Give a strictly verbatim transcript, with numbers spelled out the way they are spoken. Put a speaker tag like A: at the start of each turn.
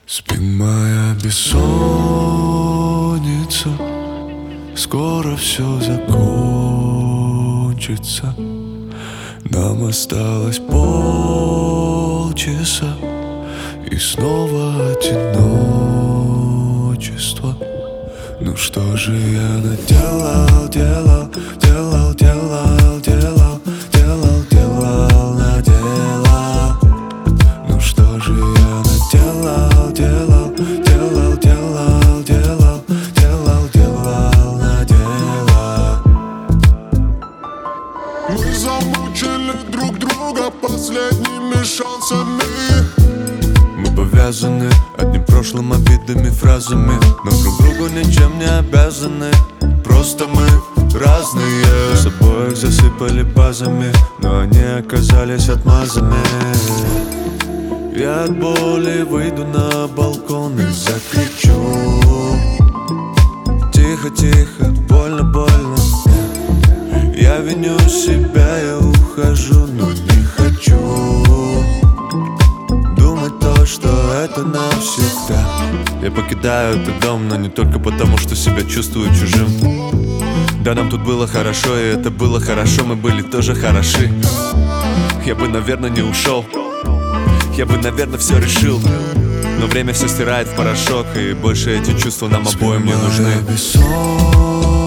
A: Спи, моя бессонница, скоро все закончится. Нам осталось полчаса, и снова одиночество. Ну что же я наделал, делал, делал, делал, делал, делал, делал, наделал. Ну что же я наделал, делал, делал, делал, делал, делал, делал, наделал.
B: Мы замучили друг друга последними шансами.
A: Мы повязаны одним прошлым, обидами, фразами, но друг другу ничем не обязаны. Просто мы разные. С обоих засыпали базами, но они оказались отмазами. Я от боли выйду на балкон и закричу: тихо, тихо, больно, больно. Я виню себя, я ухожу, но не хочу думать то, что это навсегда. Я покидаю этот дом, но не только потому, что себя чувствую чужим. Да, нам тут было хорошо, и это было хорошо, мы были тоже хороши. Я бы, наверное, не ушел, я бы, наверное, все решил, но время все стирает в порошок, и больше эти чувства нам обоим не нужны.